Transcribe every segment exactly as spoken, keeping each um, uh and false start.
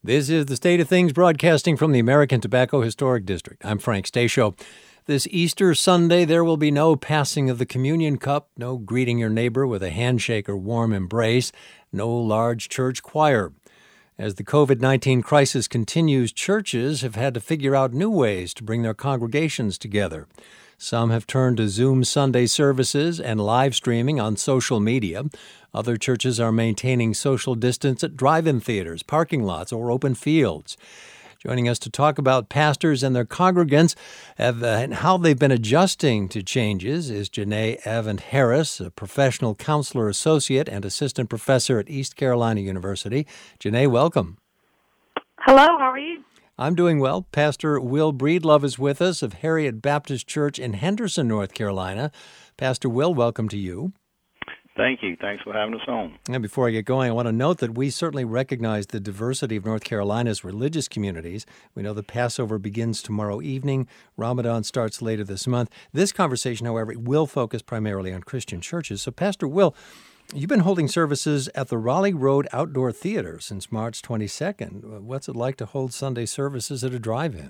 This is The State of Things, broadcasting from the American Tobacco Historic District. I'm Frank Stasio. This Easter Sunday, there will be no passing of the communion cup, no greeting your neighbor with a handshake or warm embrace, no large church choir. As the covid nineteen crisis continues, churches have had to figure out new ways to bring their congregations together. Some have turned to Zoom Sunday services and live streaming on social media. Other churches are maintaining social distance at drive-in theaters, parking lots, or open fields. Joining us to talk about pastors and their congregants have, uh, and how they've been adjusting to changes is Janae Avant-Harris, a professional counselor associate and assistant professor at East Carolina University. Janae, welcome. Hello, how are you? I'm doing well. Pastor Will Breedlove is with us of Harriet Baptist Church in Henderson, North Carolina. Pastor Will, welcome to you. Thank you. Thanks for having us on. And before I get going, I want to note that we certainly recognize the diversity of North Carolina's religious communities. We know the Passover begins tomorrow evening. Ramadan starts later this month. This conversation, however, will focus primarily on Christian churches. So, Pastor Will, you've been holding services at the Raleigh Road Outdoor Theater since March twenty-second. What's it like to hold Sunday services at a drive-in?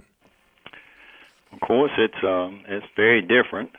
Of course, it's um, it's very different,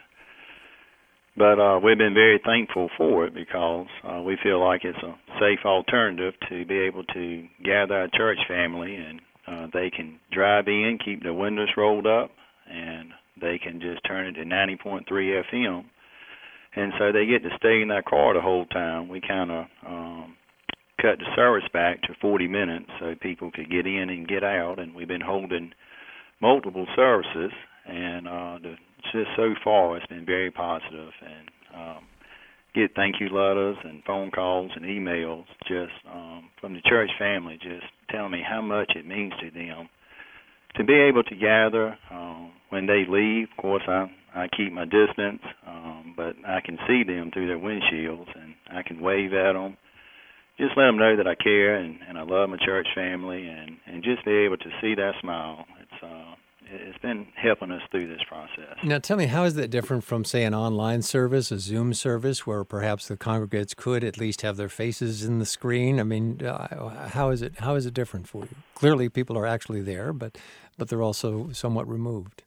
but uh, we've been very thankful for it because uh, we feel like it's a safe alternative to be able to gather our church family, and uh, they can drive in, keep the windows rolled up, and they can just turn it to ninety point three F M. And so they get to stay in their car the whole time. We kind of um, cut the service back to forty minutes so people could get in and get out. And we've been holding multiple services, and uh, the, just so far it's been very positive. And um, get thank you letters and phone calls and emails just um, from the church family just telling me how much it means to them to be able to gather. Um, when they leave, of course, I, I keep my distance, um, but I can see them through their windshields, and I can wave at them, just let them know that I care and, and I love my church family, and, and just be able to see that smile. It's uh, it's been helping us through this process. Now, tell me, how is that different from, say, an online service, a Zoom service, where perhaps the congregants could at least have their faces in the screen? I mean, uh, how is it how is it different for you? Clearly, people are actually there, but but they're also somewhat removed.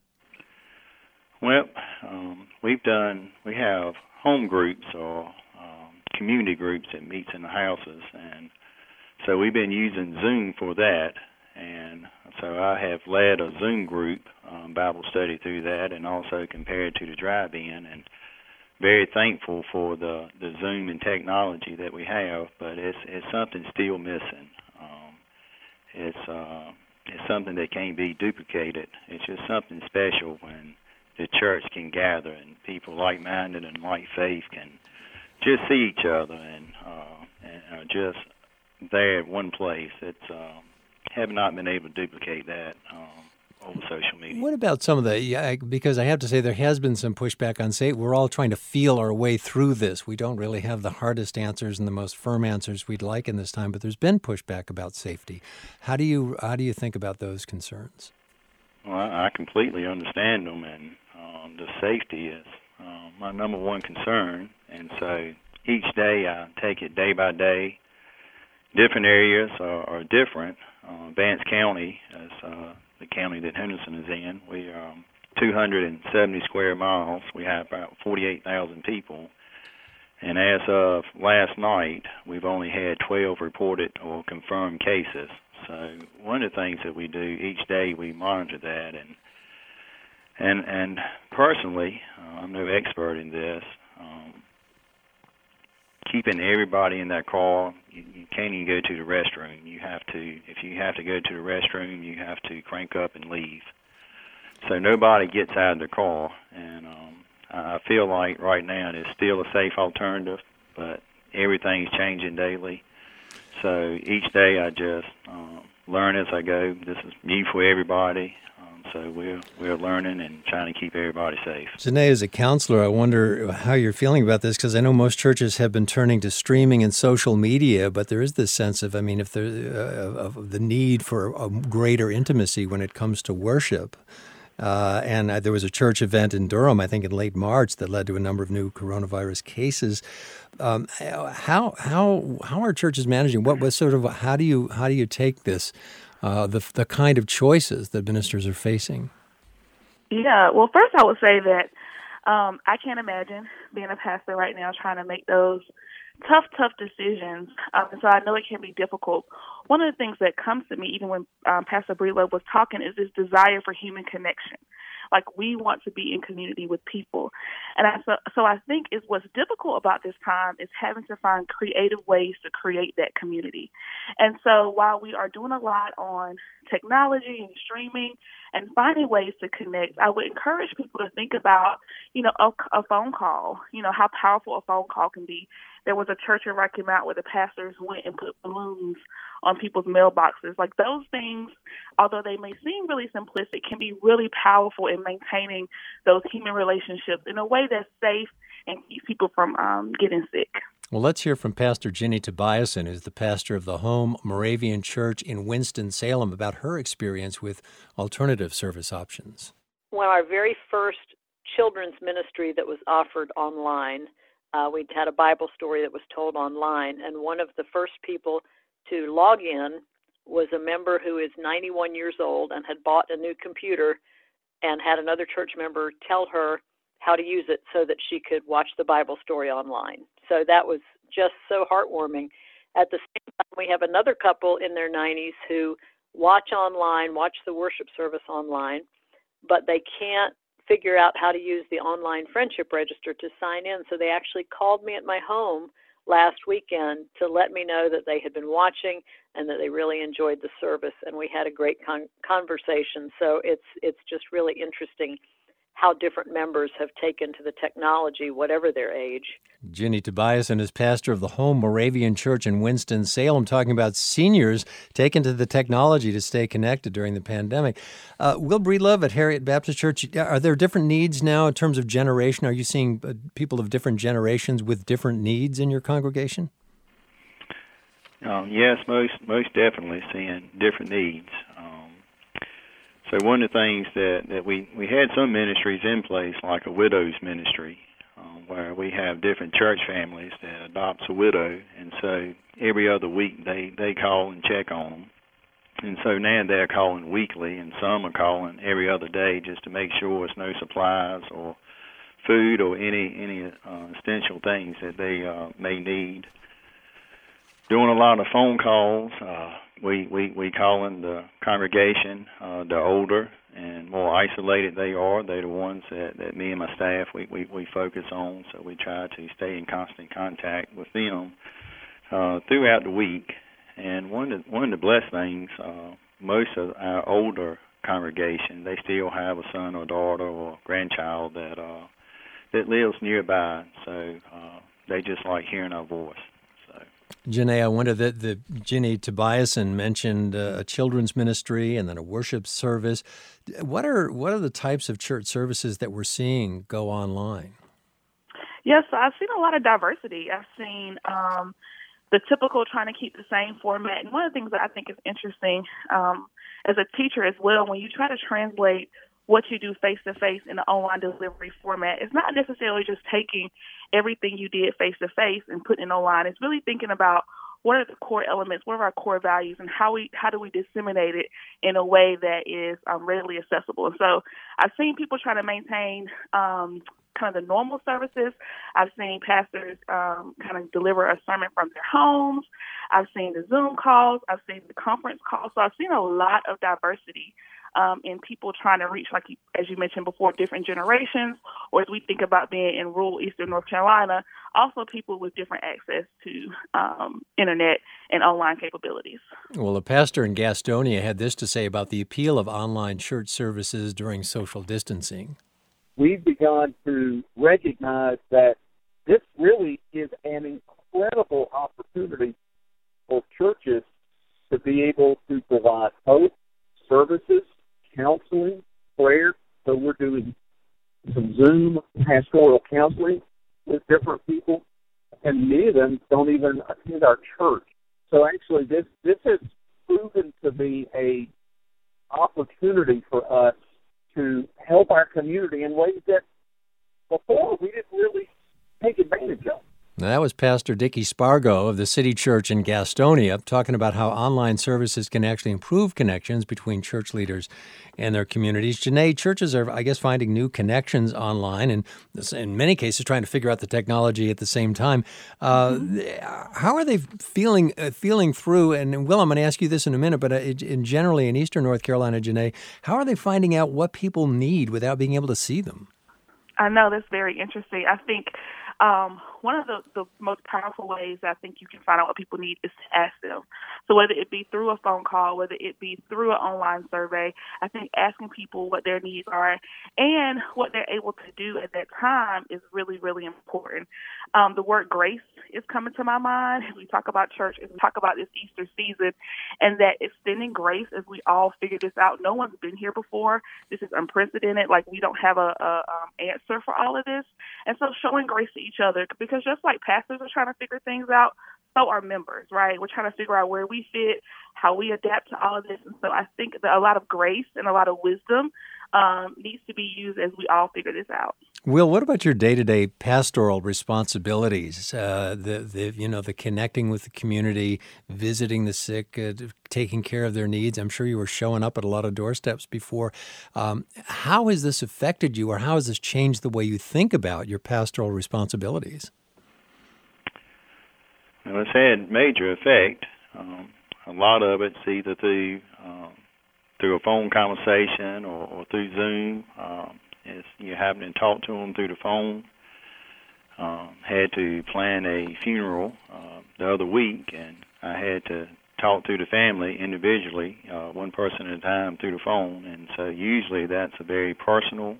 Well, um, we've done, we have home groups or um, community groups that meets in the houses, and so we've been using Zoom for that, and so I have led a Zoom group, um, Bible study through that, and also compared to the drive-in, and very thankful for the, the Zoom and technology that we have, but it's it's something still missing. Um, it's uh, it's something that can't be duplicated. It's just something special when the church can gather and people like-minded and like faith can just see each other and, uh, and are just there at one place. It's um, have not been able to duplicate that um, over social media. What about some of the, yeah, because I have to say there has been some pushback on, say, we're all trying to feel our way through this. We don't really have the hardest answers and the most firm answers we'd like in this time, but there's been pushback about safety. How do you how do you think about those concerns? Well, I completely understand them, and um, the safety is uh, my number one concern. And so each day I take it day by day. Different areas are, are different. Uh, Vance County is uh, the county that Henderson is in. We are um, two hundred seventy square miles. We have about forty-eight thousand people. And as of last night, we've only had twelve reported or confirmed cases. So one of the things that we do each day, we monitor that. And and and personally, uh, I'm no expert in this, um, keeping everybody in that car, you, you can't even go to the restroom. You have to, if you have to go to the restroom, you have to crank up and leave. So nobody gets out of the car. And um, I feel like right now it's still a safe alternative, but everything's changing daily. So each day I just um, learn as I go. This is new for everybody. Um, so we're we're learning and trying to keep everybody safe. Janae, as a counselor, I wonder how you're feeling about this, because I know most churches have been turning to streaming and social media, but there is this sense of, I mean, if there uh, of the need for a greater intimacy when it comes to worship. Uh, and uh, there was a church event in Durham, I think in late March, that led to a number of new coronavirus cases. Um, how how how are churches managing? What was sort of how do you how do you take this uh, the the kind of choices that ministers are facing? Yeah, well, first I would say that um, I can't imagine being a pastor right now trying to make those tough, tough decisions. Um, so I know it can be difficult. One of the things that comes to me, even when um, Pastor Breedlove was talking, is this desire for human connection. Like, we want to be in community with people. And I, so, so I think is what's difficult about this time is having to find creative ways to create that community. And so while we are doing a lot on technology and streaming and finding ways to connect, I would encourage people to think about, you know, a, a phone call, you know, how powerful a phone call can be. There was a church where I came out where the pastors went and put balloons on people's mailboxes. Like, those things, although they may seem really simplistic, can be really powerful in maintaining those human relationships in a way that's safe and keeps people from um, getting sick. Well, let's hear from Pastor Ginny Tobiasen, who's the pastor of the Home Moravian Church in Winston-Salem, about her experience with alternative service options. When our very first children's ministry that was offered online, uh, we had a Bible story that was told online, and one of the first people to log in was a member who is ninety-one years old and had bought a new computer and had another church member tell her how to use it so that she could watch the Bible story online. So that was just so heartwarming. At the same time, we have another couple in their nineties who watch online, watch the worship service online, but they can't figure out how to use the online friendship register to sign in. So they actually called me at my home last weekend to let me know that they had been watching and that they really enjoyed the service, and we had a great con- conversation. So it's it's just really interesting how different members have taken to the technology, whatever their age. Ginny Tobiasen is pastor of the Home Moravian Church in Winston-Salem, talking about seniors taking to the technology to stay connected during the pandemic. Uh, Will Breedlove at Harriet Baptist Church, are there different needs now in terms of generation? Are you seeing uh, people of different generations with different needs in your congregation? Um, yes, most most definitely seeing different needs. Um, so one of the things that, that we, we had some ministries in place, like a widow's ministry, um, where we have different church families that adopts a widow, and so every other week they, they call and check on them. And so now they're calling weekly, and some are calling every other day just to make sure there's no supplies or food or any, any uh, essential things that they uh, may need. Doing a lot of phone calls. Uh, we, we, we call in the congregation. Uh, they're older and more isolated they are. They're the ones that, that me and my staff, we, we, we focus on, so we try to stay in constant contact with them uh, throughout the week. And one of the, one of the blessed things, uh, most of our older congregation, they still have a son or daughter or grandchild that uh, that lives nearby, so uh, they just like hearing our voice. Janae, I wonder that the Ginny Tobiasen mentioned uh, a children's ministry and then a worship service. What are what are the types of church services that we're seeing go online? Yes, so I've seen a lot of diversity. I've seen um, the typical trying to keep the same format. And one of the things that I think is interesting um, as a teacher as well, when you try to translate what you do face-to-face in the online delivery format, it's not necessarily just taking everything you did face-to-face and putting it online. It's really thinking about what are the core elements, what are our core values, and how we how do we disseminate it in a way that is um, readily accessible. And so I've seen people try to maintain um, kind of the normal services. I've seen pastors um, kind of deliver a sermon from their homes. I've seen the Zoom calls. I've seen the conference calls. So I've seen a lot of diversity Um, and people trying to reach, like you, as you mentioned before, different generations, or as we think about being in rural eastern North Carolina, also people with different access to um, internet and online capabilities. Well, a pastor in Gastonia had this to say about the appeal of online church services during social distancing. We've begun to recognize that this really is an incredible opportunity for churches to be able to provide hope, services, counseling, prayer. So we're doing some Zoom pastoral counseling with different people, and many of them don't even attend our church. So actually this, this has proven to be a opportunity for us to help our community in ways that before we didn't really take advantage of. Now, that was Pastor Dickie Spargo of the City Church in Gastonia talking about how online services can actually improve connections between church leaders and their communities. Janae, churches are, I guess, finding new connections online and in many cases trying to figure out the technology at the same time. Uh, mm-hmm. How are they feeling uh, feeling through, and Will, I'm going to ask you this in a minute, but uh, in generally in Eastern North Carolina, Janae, how are they finding out what people need without being able to see them? I know, that's very interesting. I think um, one of the, the most powerful ways I think you can find out what people need is to ask them. So whether it be through a phone call, whether it be through an online survey, I think asking people what their needs are and what they're able to do at that time is really, really important. Um, the word grace is coming to my mind as we talk about church, as we talk about this Easter season, and that extending grace as we all figure this out. No one's been here before. This is unprecedented. Like, we don't have a, a um, answer for all of this. And so showing grace to each other, because just like pastors are trying to figure things out, so are members, right? We're trying to figure out where we fit, how we adapt to all of this. And so I think that a lot of grace and a lot of wisdom um, needs to be used as we all figure this out. Will, what about your day-to-day pastoral responsibilities? Uh, the, the, you know, the connecting with the community, visiting the sick, uh, taking care of their needs. I'm sure you were showing up at a lot of doorsteps before. Um, how has this affected you, or how has this changed the way you think about your pastoral responsibilities? Well, it's had major effect. Um, a lot of it's either through um, through a phone conversation or, or through Zoom. Um, it's, you're having to talk to them through the phone. Um, had to plan a funeral uh, the other week, and I had to talk to the family individually, uh, one person at a time through the phone. And so usually that's a very personal,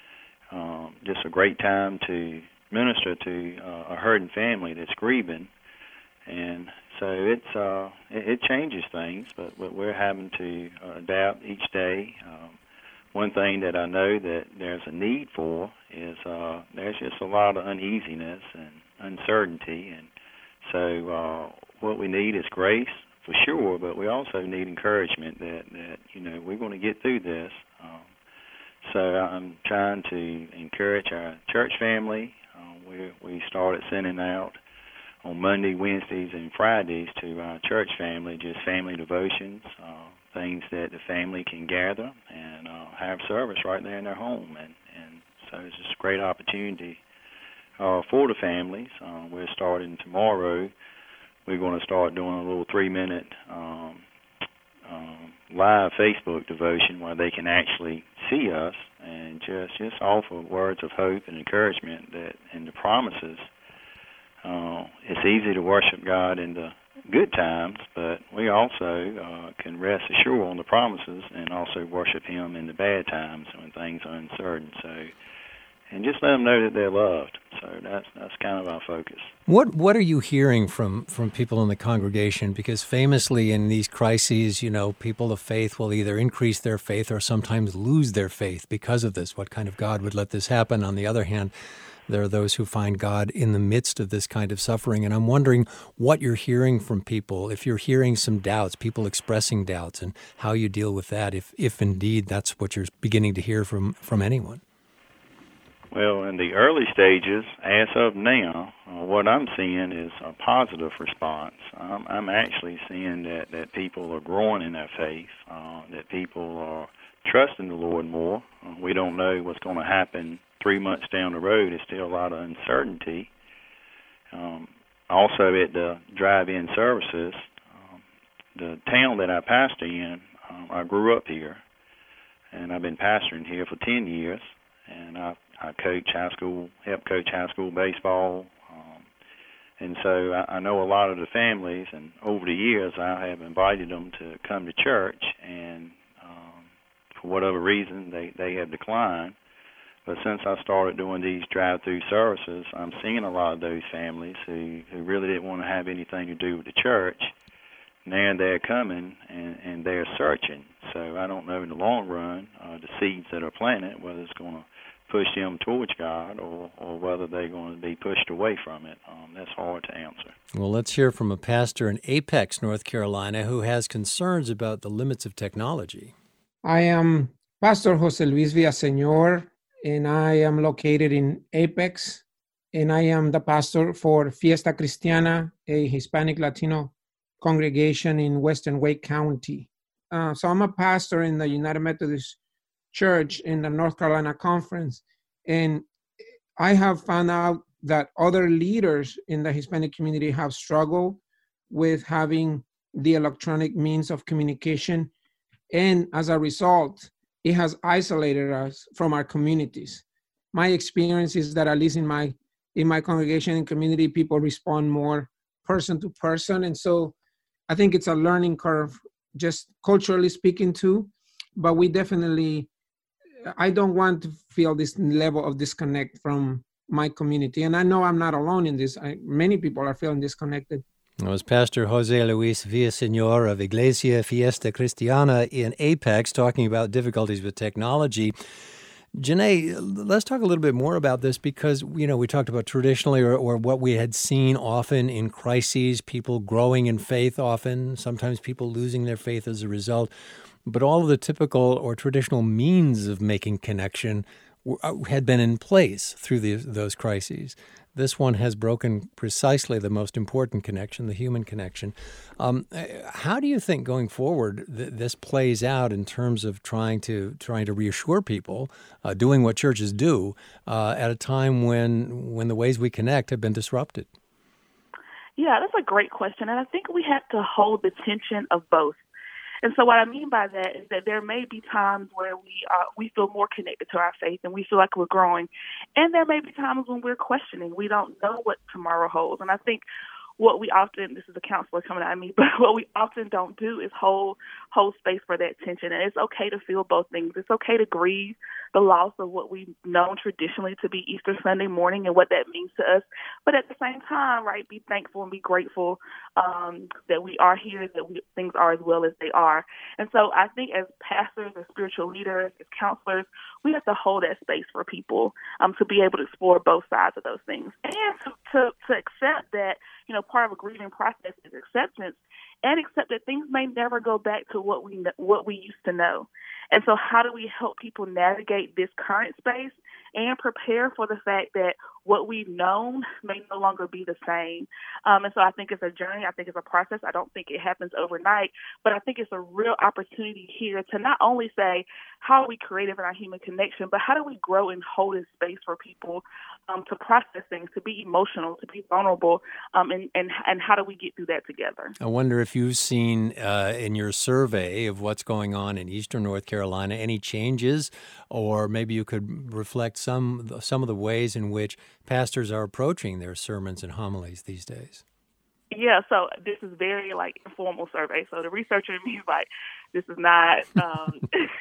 um, just a great time to minister to uh, a hurting family that's grieving. And so it's uh, it, it changes things, but, but we're having to uh, adapt each day. Um, one thing that I know that there's a need for is uh, there's just a lot of uneasiness and uncertainty, and so uh, what we need is grace for sure, but we also need encouragement that, that you know, we're going to get through this. Um, so I'm trying to encourage our church family. Uh, we we started sending out on Monday, Wednesdays, and Fridays to our church family, just family devotions, uh, things that the family can gather and uh, have service right there in their home. And, and so it's just a great opportunity uh, for the families. Uh, we're starting tomorrow. We're going to start doing a little three-minute um, um, live Facebook devotion where they can actually see us and just, just offer words of hope and encouragement that and the promises. Uh, it's easy to worship God in the good times, but we also uh, can rest assured on the promises and also worship Him in the bad times when things are uncertain. So, and just let them know that they're loved. So that's that's kind of our focus. What what are you hearing from, from people in the congregation? Because famously in these crises, you know, people of faith will either increase their faith or sometimes lose their faith because of this. What kind of God would let this happen? On the other hand, there are those who find God in the midst of this kind of suffering. And I'm wondering what you're hearing from people, if you're hearing some doubts, people expressing doubts, and how you deal with that, if if indeed that's what you're beginning to hear from, from anyone. Well, in the early stages, as of now, uh, what I'm seeing is a positive response. I'm, I'm actually seeing that, that people are growing in their faith, uh, that people are trusting the Lord more. Uh, we don't know what's going to happen three months down the road. There's still a lot of uncertainty. Um, also at the drive-in services, um, the town that I pastor in, um, I grew up here, and I've been pastoring here for ten years, and I, I coach high school, help coach high school baseball, um, and so I, I know a lot of the families, and over the years I have invited them to come to church, and um, for whatever reason they, they have declined. But since I started doing these drive-through services, I'm seeing a lot of those families who, who really didn't want to have anything to do with the church. Now they're coming and, and they're searching. So I don't know in the long run uh, the seeds that are planted, whether it's going to push them towards God or, or whether they're going to be pushed away from it. Um, that's hard to answer. Well, let's hear from a pastor in Apex, North Carolina, who has concerns about the limits of technology. I am Pastor Jose Luis Villaseñor, and I am located in Apex. and I am the pastor for Fiesta Cristiana, a Hispanic Latino congregation in Western Wake County. Uh, so I'm a pastor in the United Methodist Church in the North Carolina Conference, and I have found out that other leaders in the Hispanic community have struggled with having the electronic means of communication, and as a result, it has isolated us from our communities. My experience is that at least in my in my congregation and community, people respond more person to person, and so I think it's a learning curve, just culturally speaking too. But we definitely, I don't want to feel this level of disconnect from my community, and I know I'm not alone in this. I, many people are feeling disconnected. It was Pastor Jose Luis Villaseñor of Iglesia Fiesta Cristiana in Apex talking about difficulties with technology. Janae, let's talk a little bit more about this because, you know, we talked about traditionally or, or what we had seen often in crises, people growing in faith often, sometimes people losing their faith as a result. But all of the typical or traditional means of making connection had been in place through the, those crises. This one has broken precisely the most important connection, the human connection. Um, how do you think going forward th- this plays out in terms of trying to trying to reassure people, uh, doing what churches do uh, at a time when when the ways we connect have been disrupted? Yeah, that's a great question, and I think we have to hold the tension of both. And so what I mean by that is that there may be times where we uh, we feel more connected to our faith and we feel like we're growing. And there may be times when we're questioning. We don't know what tomorrow holds. And I think what we often, this is a counselor coming at me, but what we often don't do is hold hold space for that tension. And it's okay to feel both things. It's okay to grieve the loss of what we've known traditionally to be Easter Sunday morning and what that means to us. But at the same time, right, be thankful and be grateful um, that we are here, that we, things are as well as they are. And so I think as pastors, as spiritual leaders, as counselors, we have to hold that space for people um, to be able to explore both sides of those things and to, to, to accept that, you know, part of a grieving process is acceptance, and accept that things may never go back to what we what we used to know. And so how do we help people navigate this current space and prepare for the fact that what we've known may no longer be the same? Um, and so I think it's a journey. I think it's a process. I don't think it happens overnight, but I think it's a real opportunity here to not only say, how are we creative in our human connection, but how do we grow and hold in space for people um, to process things, to be emotional, to be vulnerable, um, and, and, and how do we get through that together? I wonder if you've seen uh, in your survey of what's going on in Eastern North Carolina any changes, or maybe you could reflect some some of the ways in which pastors are approaching their sermons and homilies these days. Yeah, so this is very, like, informal survey. So the researcher in me is like, this is not um,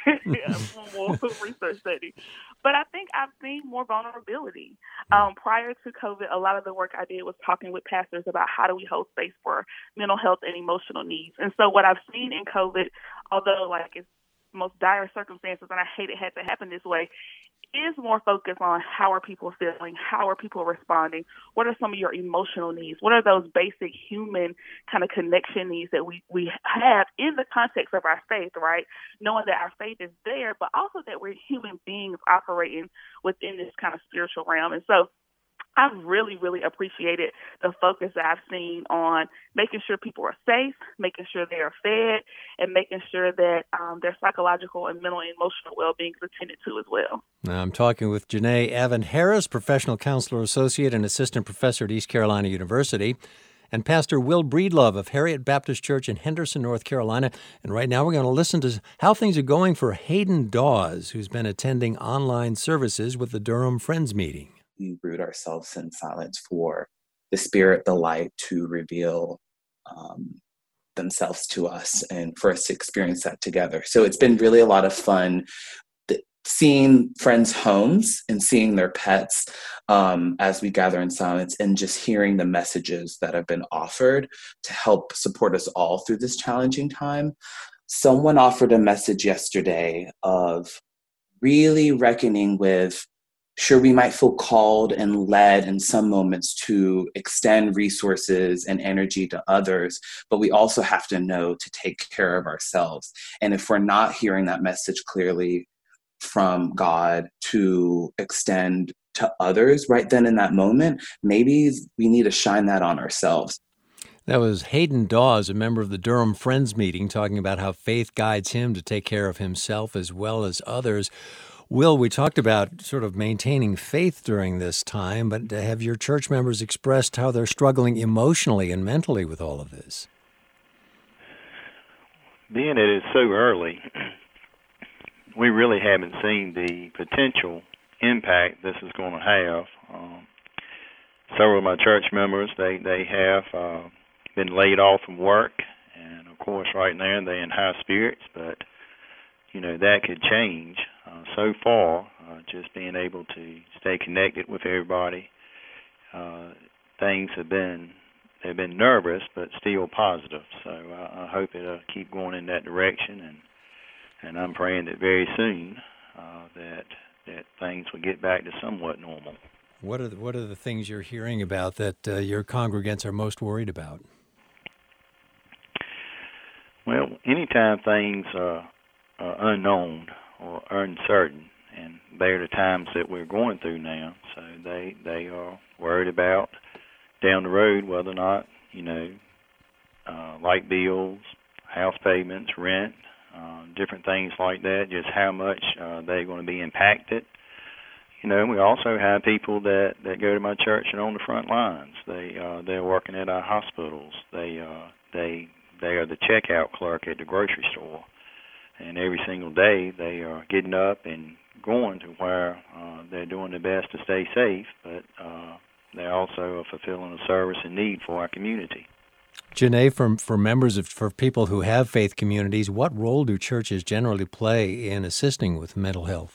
a formal research study. But I think I've seen more vulnerability. Um, prior to COVID, a lot of the work I did was talking with pastors about how do we hold space for mental health and emotional needs. And so what I've seen in COVID, although, like, it's most dire circumstances, and I hate it had to happen this way, is more focused on how are people feeling, how are people responding, what are some of your emotional needs, what are those basic human kind of connection needs that we, we have in the context of our faith, right? Knowing that our faith is there, but also that we're human beings operating within this kind of spiritual realm. And so I've really, really appreciated the focus that I've seen on making sure people are safe, making sure they are fed, and making sure that um, their psychological and mental and emotional well-being is attended to as well. Now, I'm talking with Janae Avin-Harris, Professional Counselor Associate and Assistant Professor at East Carolina University, and Pastor Will Breedlove of Harriet Baptist Church in Henderson, North Carolina. And right now we're going to listen to how things are going for Hayden Dawes, who's been attending online services with the Durham Friends Meeting. We root ourselves in silence for the Spirit, the light to reveal um, themselves to us and for us to experience that together. So it's been really a lot of fun th- seeing friends' homes and seeing their pets um, as we gather in silence and just hearing the messages that have been offered to help support us all through this challenging time. Someone offered a message yesterday of really reckoning with, sure, we might feel called and led in some moments to extend resources and energy to others, but we also have to know to take care of ourselves. And if we're not hearing that message clearly from God to extend to others right then in that moment, maybe we need to shine that on ourselves. That was Hayden Dawes, a member of the Durham Friends meeting, talking about how faith guides him to take care of himself as well as others. Will, we talked about sort of maintaining faith during this time, but have your church members expressed how they're struggling emotionally and mentally with all of this? Being it is so early, we really haven't seen the potential impact this is going to have. Um, several of my church members, they, they have uh, been laid off from work, and of course right now they're in high spirits, but you know, that could change. Uh, so far, uh, just being able to stay connected with everybody, uh, things have been, they've been nervous, but still positive. So I, I hope it'll keep going in that direction, and and I'm praying that very soon uh, that that things will get back to somewhat normal. What are the, what are the things you're hearing about that uh, your congregants are most worried about? Well, anytime things are, are unknown or uncertain, and they're the times that we're going through now, so they they are worried about down the road whether or not, you know, uh, light bills, house payments, rent, uh, different things like that, just how much uh, they're going to be impacted. You know, we also have people that, that go to my church and on the front lines. They uh, they're working at our hospitals. They uh, they they are the checkout clerk at the grocery store, and every single day they are getting up and going to where uh, they're doing their best to stay safe, but uh, they also are fulfilling a service and need for our community. Janae, for, for members of, for people who have faith communities, what role do churches generally play in assisting with mental health?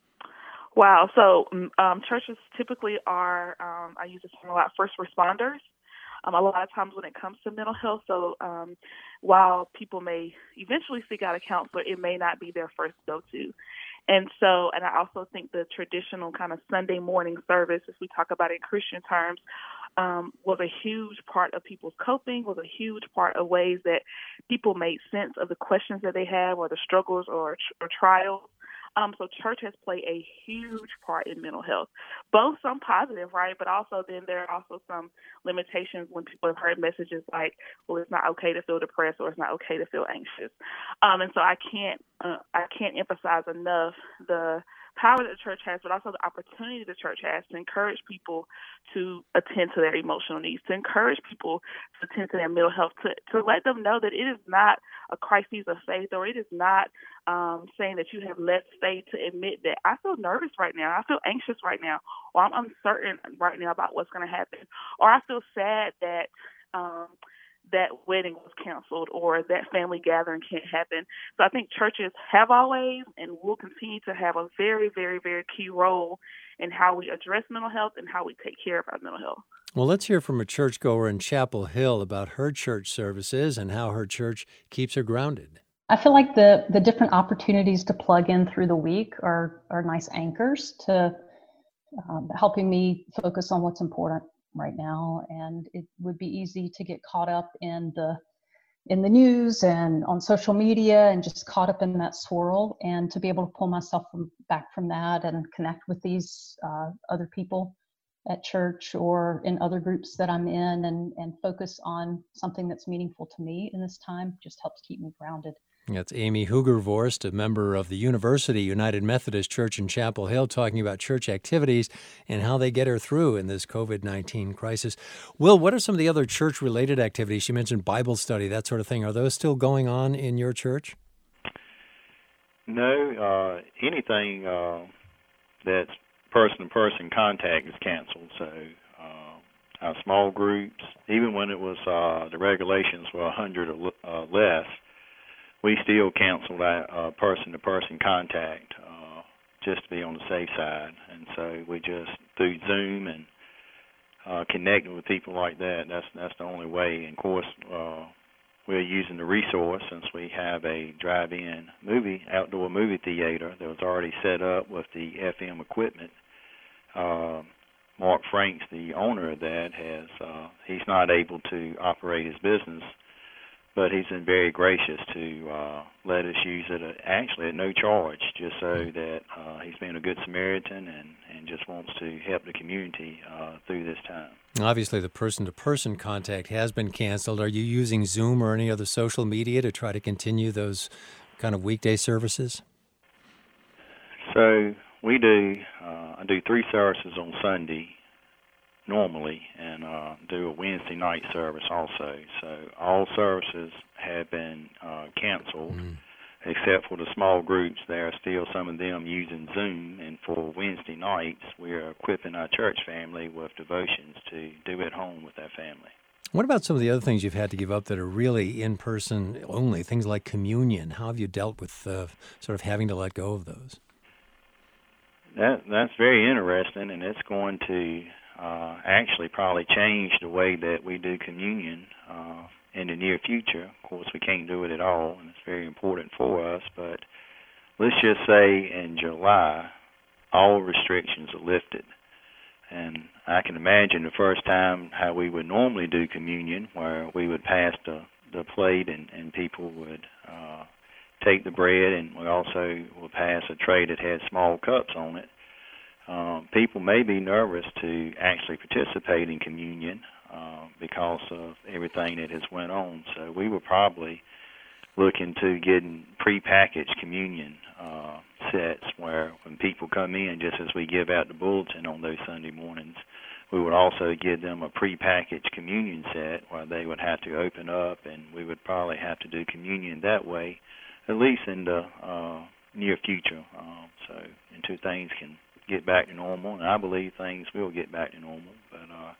Wow. So um, churches typically are, um, I use this term a lot, first responders. Um, a lot of times when it comes to mental health, so um, while people may eventually seek out a counselor, it may not be their first go-to. And so, and I also think the traditional kind of Sunday morning service, as we talk about in Christian terms, um, was a huge part of people's coping, was a huge part of ways that people made sense of the questions that they have or the struggles or, or trials. Um, so church has played a huge part in mental health, both some positive, right, but also then there are also some limitations when people have heard messages like, well, it's not okay to feel depressed or it's not okay to feel anxious. Um, and so I can't uh, I can't emphasize enough the power that the church has, but also the opportunity the church has to encourage people to attend to their emotional needs, to encourage people to attend to their mental health, to, to let them know that it is not a crisis of faith, or it is not um, saying that you have less faith to admit that I feel nervous right now, I feel anxious right now, or I'm uncertain right now about what's going to happen, or I feel sad that um, that wedding was canceled or that family gathering can't happen. So I think churches have always and will continue to have a very, very, very key role in how we address mental health and how we take care of our mental health. Well, let's hear from a churchgoer in Chapel Hill about her church services and how her church keeps her grounded. I feel like the the different opportunities to plug in through the week are, are nice anchors to um, helping me focus on what's important right now. And it would be easy to get caught up in the in the news and on social media and just caught up in that swirl, and to be able to pull myself from, back from that and connect with these uh, other people at church or in other groups that I'm in, and, and focus on something that's meaningful to me in this time just helps keep me grounded. That's Amy Hugervorst, a member of the University United Methodist Church in Chapel Hill, talking about church activities and how they get her through in this covid nineteen crisis. Will, what are some of the other church-related activities? You mentioned Bible study, that sort of thing. Are those still going on in your church? No, uh, anything uh, that's person-to-person contact is canceled. So uh, our small groups, even when it was uh, the regulations were one hundred or uh, less, we still canceled that uh, person-to-person contact uh, just to be on the safe side. And so we just, through Zoom and uh, connecting with people like that, that's that's the only way. And, of course, uh, we're using the resource since we have a drive-in movie, outdoor movie theater that was already set up with the F M equipment. Uh, Mark Franks, the owner of that, has uh, he's not able to operate his business but he's been very gracious to uh, let us use it at, actually at no charge, just so that uh, he's been a good Samaritan and, and just wants to help the community uh, through this time. Obviously, the person-to-person contact has been canceled. Are you using Zoom or any other social media to try to continue those kind of weekday services? So we do, uh, I do three services on Sunday normally, and uh, do a Wednesday night service also. So all services have been uh, canceled, mm. except for the small groups. There are still some of them using Zoom, and for Wednesday nights, we are equipping our church family with devotions to do at home with their family. What about some of the other things you've had to give up that are really in-person only, things like communion? How have you dealt with uh, sort of having to let go of those? That That's very interesting, and it's going to Uh, actually probably change the way that we do communion uh, in the near future. Of course, we can't do it at all, and it's very important for us, but let's just say in July, all restrictions are lifted. And I can imagine the first time how we would normally do communion, where we would pass the, the plate and, and people would uh, take the bread, and we also would pass a tray that had small cups on it. Um, people may be nervous to actually participate in communion uh, because of everything that has went on. So we were probably looking to getting prepackaged communion uh, sets where when people come in, just as we give out the bulletin on those Sunday mornings, we would also give them a prepackaged communion set where they would have to open up, and we would probably have to do communion that way, at least in the uh, near future, uh, so until things can get back to normal, and I believe things will get back to normal, but uh,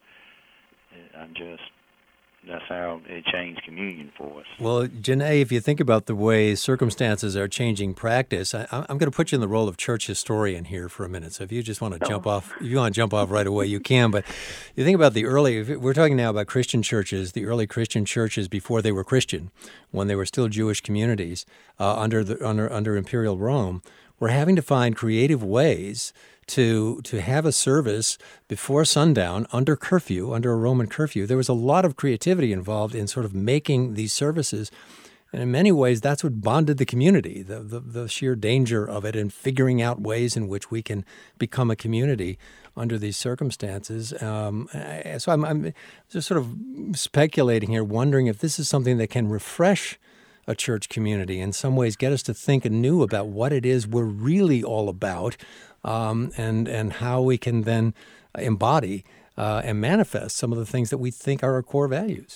I just, that's how it changed communion for us. Well, Janae, if you think about the way circumstances are changing practice, I, I'm going to put you in the role of church historian here for a minute. So if you just want to oh. jump off, if you want to jump off right away, you can. But you think about the early, we're talking now about Christian churches, the early Christian churches before they were Christian, when they were still Jewish communities uh, under the under under Imperial Rome, were having to find creative ways to to have a service before sundown under curfew, under a Roman curfew. There was a lot of creativity involved in sort of making these services. And in many ways, that's what bonded the community, the, the, the sheer danger of it and figuring out ways in which we can become a community under these circumstances. Um, so I'm, I'm just sort of speculating here, wondering if this is something that can refresh a church community, in some ways get us to think anew about what it is we're really all about, um, and and how we can then embody uh, and manifest some of the things that we think are our core values.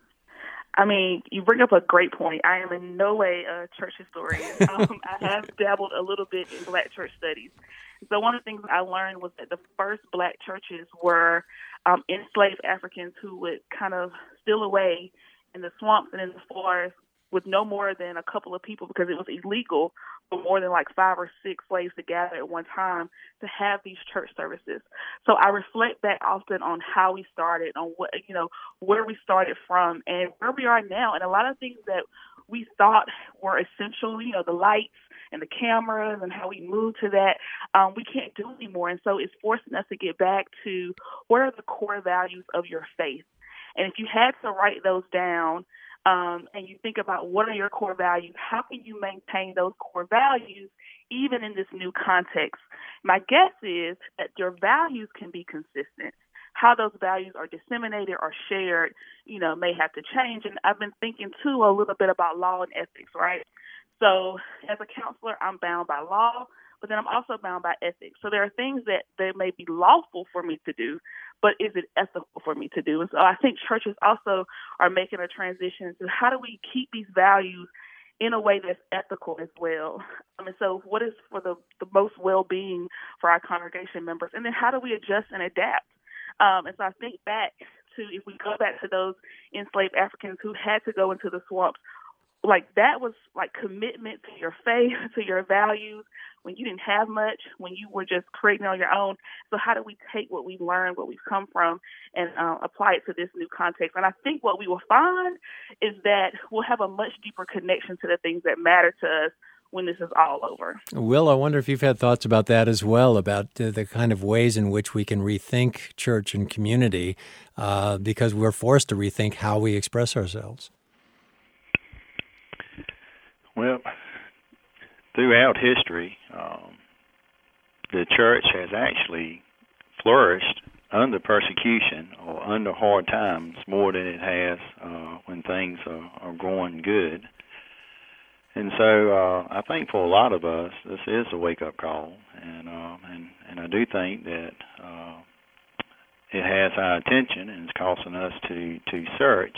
I mean, you bring up a great point. I am in no way a church historian. Um, I have dabbled a little bit in Black church studies. So one of the things I learned was that the first Black churches were um, enslaved Africans who would kind of steal away in the swamps and in the forests with no more than a couple of people, because it was illegal for more than like five or six slaves to gather at one time to have these church services. So I reflect back often on how we started, on what, you know, where we started from and where we are now. And a lot of things that we thought were essential, you know, the lights and the cameras and how we moved to that, um, we can't do anymore. And so it's forcing us to get back to what are the core values of your faith. And if you had to write those down, Um, and you think about what are your core values, how can you maintain those core values even in this new context? My guess is that your values can be consistent. How those values are disseminated or shared, you know, may have to change. And I've been thinking, too, a little bit about law and ethics, right? So as a counselor, I'm bound by law, but then I'm also bound by ethics. So there are things that, that may be lawful for me to do, but is it ethical for me to do? And so I think churches also are making a transition to how do we keep these values in a way that's ethical as well. I mean, so what is for the, the most well-being for our congregation members? And then how do we adjust and adapt? Um, and so I think back to, if we go back to those enslaved Africans who had to go into the swamps, like that was like commitment to your faith, to your values, when you didn't have much, when you were just creating on your own. So how do we take what we've learned, what we've come from, and uh, apply it to this new context? And I think what we will find is that we'll have a much deeper connection to the things that matter to us when this is all over. Will, I wonder if you've had thoughts about that as well, about uh, the kind of ways in which we can rethink church and community, uh, because we're forced to rethink how we express ourselves. Well, throughout history, um, the church has actually flourished under persecution or under hard times more than it has uh, when things are, are going good. And so uh, I think for a lot of us, this is a wake-up call, and uh, and and I do think that uh, it has our attention, and it's causing us to to search.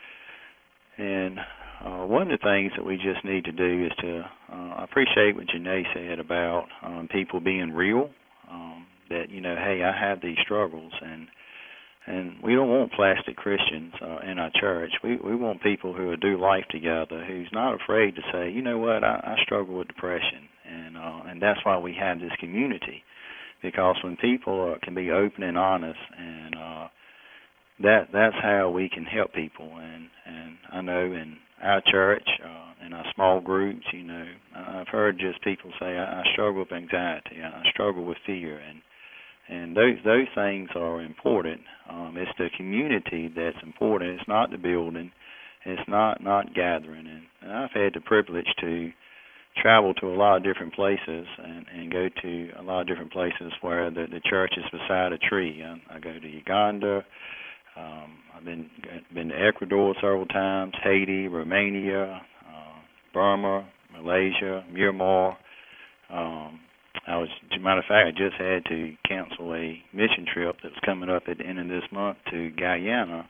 And uh, one of the things that we just need to do is to uh, I appreciate what Janae said about um, people being real. Um, that you know, hey, I have these struggles, and and we don't want plastic Christians uh, in our church. We we want people who will do life together, who's not afraid to say, you know what, I, I struggle with depression, and uh, and that's why we have this community, because when people uh, can be open and honest, and uh, that that's how we can help people. And and I know in our church, uh, in our small groups, you know, I've heard just people say, I, I struggle with anxiety, I struggle with fear, and And those those things are important. Um, it's the community that's important. It's not the building. It's not, not gathering. And, and I've had the privilege to travel to a lot of different places and, and go to a lot of different places where the, the church is beside a tree. I, I go to Uganda. Um, I've been been to Ecuador several times, Haiti, Romania, uh, Burma, Malaysia, Myanmar. Um, I was, as a matter of fact, I just had to cancel a mission trip that was coming up at the end of this month to Guyana.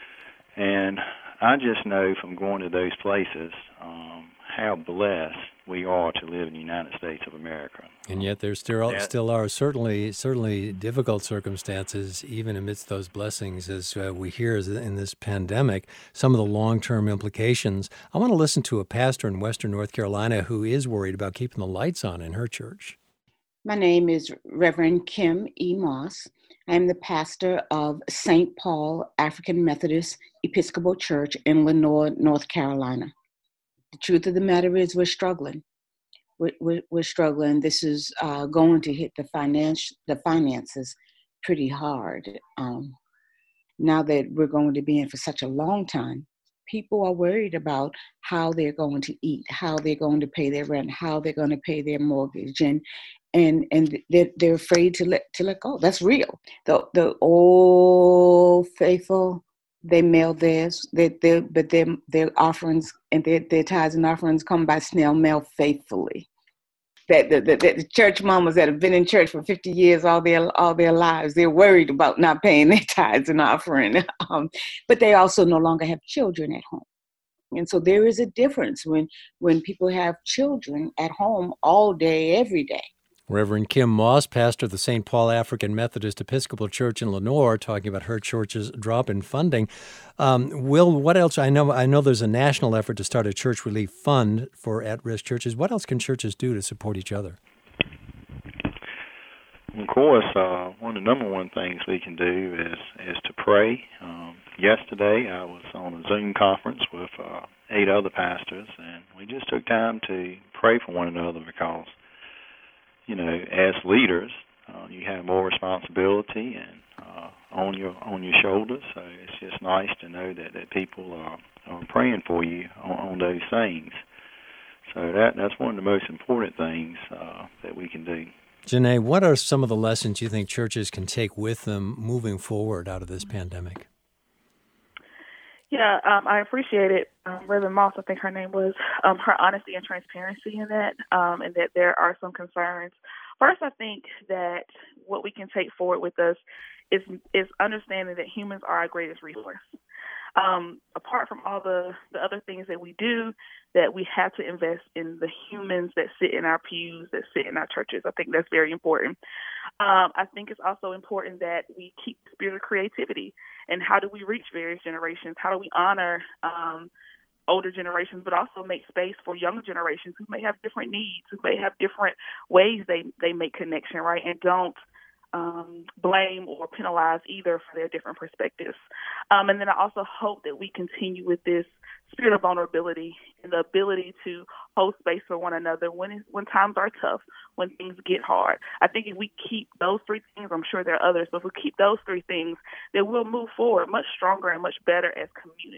And I just know from going to those places um, how blessed we are to live in the United States of America. And yet there still, that, still are certainly certainly difficult circumstances, even amidst those blessings, as uh, we hear in this pandemic, some of the long-term implications. I want to listen to a pastor in Western North Carolina who is worried about keeping the lights on in her church. My name is Reverend Kim E. Moss. I am the pastor of Saint Paul African Methodist Episcopal Church in Lenoir, North Carolina. The truth of the matter is we're struggling. We're, we're, we're struggling. This is uh, going to hit the, finance, the finances pretty hard. Um, now that we're going to be in for such a long time, people are worried about how they're going to eat, how they're going to pay their rent, how they're going to pay their mortgage, and and and they're, they're afraid to let to let go. That's real. The the old faithful, they mail theirs, they they but their their offerings and their, their tithes and offerings come by snail mail faithfully. That the, the, the church mamas that have been in church for fifty years, all their all their lives, they're worried about not paying their tithes and offering. Um, but they also no longer have children at home. And so there is a difference when when people have children at home all day, every day. Reverend Kim Moss, pastor of the Saint Paul African Methodist Episcopal Church in Lenoir, talking about her church's drop in funding. Um, Will, what else? I know I know there's a national effort to start a church relief fund for at-risk churches. What else can churches do to support each other? Of course, uh, one of the number one things we can do is, is to pray. Um, yesterday, I was on a Zoom conference with uh, eight other pastors, and we just took time to pray for one another because, you know, as leaders, uh, you have more responsibility and uh, on your on your shoulders. So it's just nice to know that, that people are, are praying for you on, on those things. So that that's one of the most important things uh, that we can do. Janae, what are some of the lessons you think churches can take with them moving forward out of this pandemic? Yeah, um, I appreciate it. Um, Reverend Moss, I think her name was, um, her honesty and transparency in that, um, and that there are some concerns. First, I think that what we can take forward with us is is understanding that humans are our greatest resource. Um, apart from all the, the other things that we do, that we have to invest in the humans that sit in our pews, that sit in our churches. I think that's very important. Um, I think it's also important that we keep the spirit of creativity. And how do we reach various generations? How do we honor um, older generations, but also make space for younger generations who may have different needs, who may have different ways they, they make connection, right? And don't Um, blame or penalize either for their different perspectives. Um, and then I also hope that we continue with this spirit of vulnerability and the ability to hold space for one another when it's, when times are tough, when things get hard. I think if we keep those three things, I'm sure there are others, but if we keep those three things, then we'll move forward much stronger and much better as communities.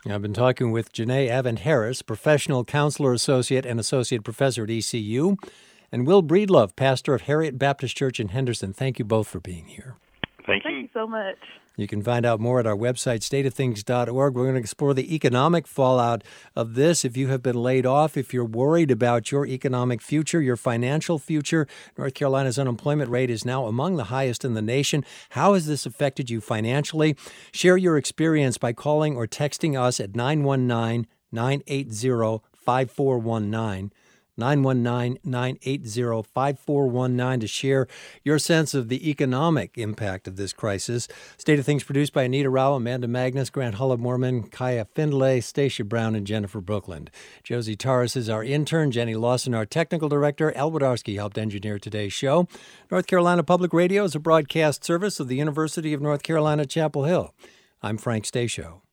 I've been talking with Janae Avent-Harris, Professional Counselor Associate and Associate Professor at E C U, and Will Breedlove, pastor of Harriet Baptist Church in Henderson. Thank you both for being here. Thank you. Thank you so much. You can find out more at our website, state of things dot org. We're going to explore the economic fallout of this. If you have been laid off, if you're worried about your economic future, your financial future, North Carolina's unemployment rate is now among the highest in the nation. How has this affected you financially? Share your experience by calling or texting us at nine one nine, nine eight zero, five four one nine. nine one nine, nine eight zero, five four one nine to share your sense of the economic impact of this crisis. State of Things produced by Anita Rao, Amanda Magnus, Grant Hullab-Mormon, Kaya Findlay, Stacia Brown, and Jennifer Brookland. Josie Torres is our intern, Jenny Lawson, our technical director. El Wadarski helped engineer today's show. North Carolina Public Radio is a broadcast service of the University of North Carolina, Chapel Hill. I'm Frank Stasio.